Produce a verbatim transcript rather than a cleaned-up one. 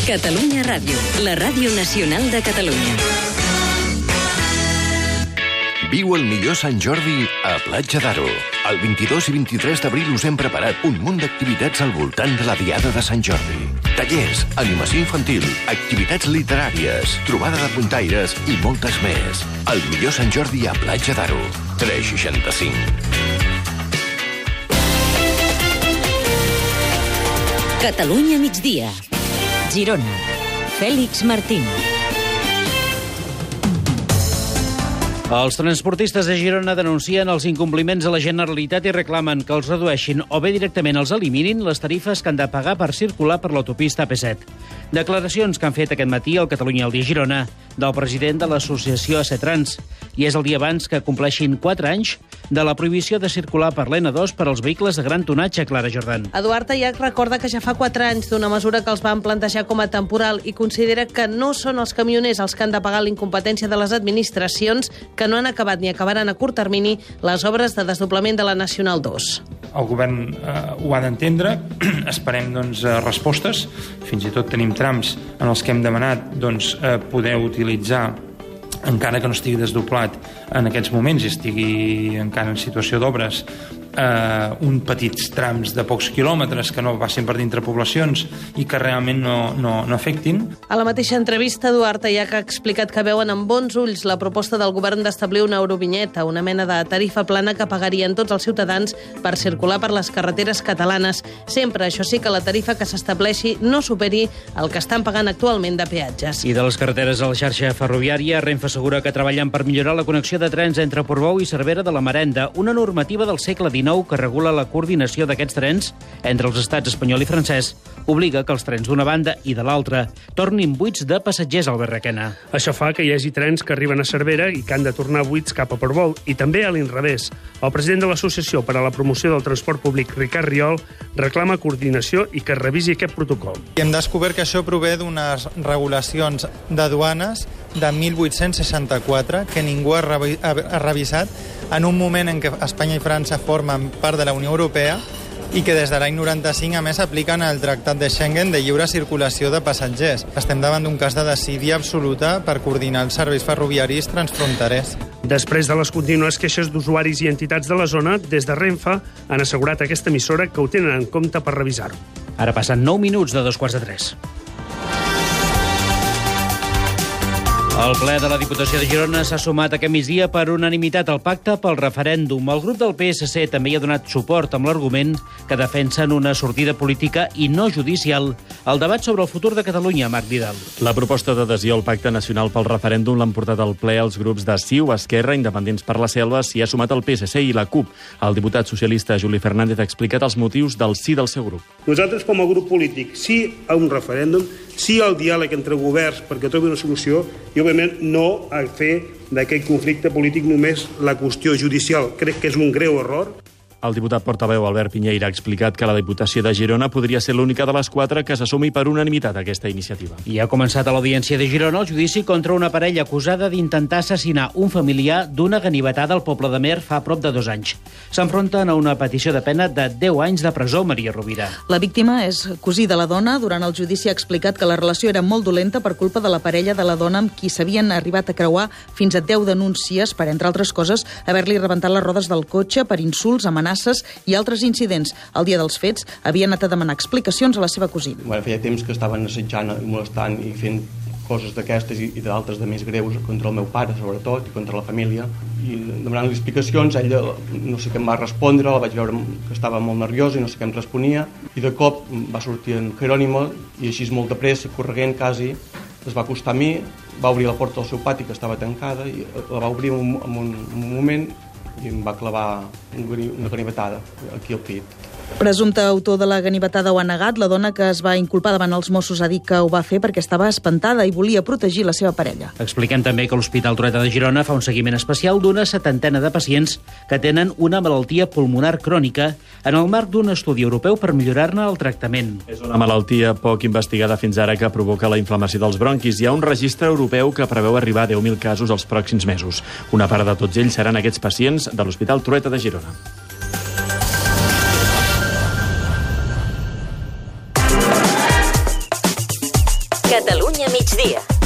Catalunya Ràdio, la ràdio nacional de Catalunya. Viu el millor Sant Jordi a Platja d'Aro. El vint-i-dos i vint-i-tres d'abril us hem preparat un munt d'activitats al voltant de la Diada de Sant Jordi. Tallers, animació infantil, activitats literàries, trobada de puntaires i moltes més. El millor Sant Jordi a Platja d'Aro. tres seixanta-cinc. Catalunya migdia. Girona. Fèlix Martín. Els transportistes de Girona denuncien els incompliments de la Generalitat i reclamen que els redueixin o bé directament els eliminin les tarifes que han de pagar per circular per l'autopista A P set. Declaracions que han fet aquest matí al Catalunya al dia Girona del president de l'associació ACETRANS, i és el dia abans que compleixin quatre anys de la prohibició de circular per l'N dos per als vehicles de gran tonatge. Clara Jordan. Eduard Tayac recorda que ja fa quatre anys d'una mesura que els van plantejar com a temporal i considera que no són els camioners els que han de pagar la incompetència de les administracions, que no han acabat ni acabaran a curt termini les obres de desdoblament de la Nacional dos. El govern eh, ho ha d'entendre, esperem doncs, respostes, fins i tot tenim trams en els que hem demanat doncs, eh, poder utilitzar, encara que no estigui desdoblat en aquests moments i estigui encara en situació d'obres, eh, un petits trams de pocs quilòmetres que no passin per dintre poblacions i que realment no, no, no afectin. A la mateixa entrevista, Eduard Tayac ha explicat que veuen amb bons ulls la proposta del govern d'establir una eurovinyeta, una mena de tarifa plana que pagarien tots els ciutadans per circular per les carreteres catalanes. Sempre, això sí, que la tarifa que s'estableixi no superi el que estan pagant actualment de peatges. I de les carreteres a la xarxa ferroviària, Renfe assegura que treballen per millorar la connexió de trens entre Portbou i Cervera de la Marenda, una normativa del segle dinou que regula la coordinació d'aquests trens entre els estats espanyol i francès, obliga que els trens d'una banda i de l'altra tornin buits de passatgers, Albert Requena. Això fa que hi hagi trens que arriben a Cervera i que han de tornar buits cap a Portbou, i també a l'inrevés. El president de l'Associació per a la Promoció del Transport Públic, Ricard Riol, reclama coordinació i que es revisi aquest protocol. I hem descobert que això prové d'unes regulacions de duanes de mil vuit-cents seixanta-quatre que ningú ha, revi ha revisat en un moment en què Espanya i França formen part de la Unió Europea i que des de l'any noranta-cinc, a més, apliquen el Tractat de Schengen de lliure circulació de passatgers. Estem davant d'un cas de desídia absoluta per coordinar els serveis ferroviaris transfronterers. Després de les contínues queixes d'usuaris i entitats de la zona, des de Renfe han assegurat a aquesta emissora que ho tenen en compte per revisar-ho. Ara passen nou minuts de dos quarts de tres. El ple de la Diputació de Girona s'ha sumat aquest migdia per unanimitat al pacte pel referèndum. El grup del P S C també hi ha donat suport amb l'argument que defensen una sortida política i no judicial al debat sobre el futur de Catalunya. Marc Vidal. La proposta d'adhesió al Pacte Nacional pel Referèndum l'han portat al ple els grups de C I U, Esquerra, Independents per la Selva, s'hi ha sumat el P S C i la CUP. El diputat socialista Juli Fernández ha explicat els motius del sí del seu grup. Nosaltres, com a grup polític, sí a un referèndum, sí al diàleg entre governs perquè trobi una solució i, òbviament, no a fer d'aquest conflicte polític només la qüestió judicial. Crec que és un greu error. El diputat portaveu Albert Piñeira ha explicat que la Diputació de Girona podria ser l'única de les quatre que s'assumi per unanimitat aquesta iniciativa. I ha començat a l'Audiència de Girona el judici contra una parella acusada d'intentar assassinar un familiar d'una ganivetada al Poble de Mer fa prop de dos anys. S'enfronten a una petició de pena de deu anys de presó, Maria Rovira. La víctima és cosí de la dona. Durant el judici ha explicat que la relació era molt dolenta per culpa de la parella de la dona amb qui s'havien arribat a creuar fins a deu denúncies per, entre altres coses, haver-li rebentat les rodes del cotxe per insults, amenaces i altres incidents. El dia dels fets havia anat a demanar explicacions a la seva cosina. Bueno, feia temps que estaven assetjant i molestant i fent coses d'aquestes i d'altres de més greus contra el meu pare, sobretot, i contra la família. I demanant explicacions, ella no sé què em va respondre, la vaig veure que estava molt nerviosa i no sé què em responia, i de cop va sortir en Jerónimo i així molt de pressa, corregent quasi, es va acostar a mi, va obrir la porta del seu pati que estava tancada i la va obrir en un, en un, en un moment i em va clavar una ganivetada aquí al pit. Presumpte autor de la ganivetada ho ha negat. La dona que es va inculpar davant els Mossos ha dit que ho va fer perquè estava espantada i volia protegir la seva parella. Expliquem també que l'Hospital Trueta de Girona fa un seguiment especial d'una setantena de pacients que tenen una malaltia pulmonar crònica en el marc d'un estudi europeu per millorar-ne el tractament. És una malaltia poc investigada fins ara que provoca la inflamació dels bronquis. Hi ha un registre europeu que preveu arribar a deu mil casos els pròxims mesos. Una part de tots ells seran aquests pacients de l'Hospital Trueta de Girona. Catalunya migdia.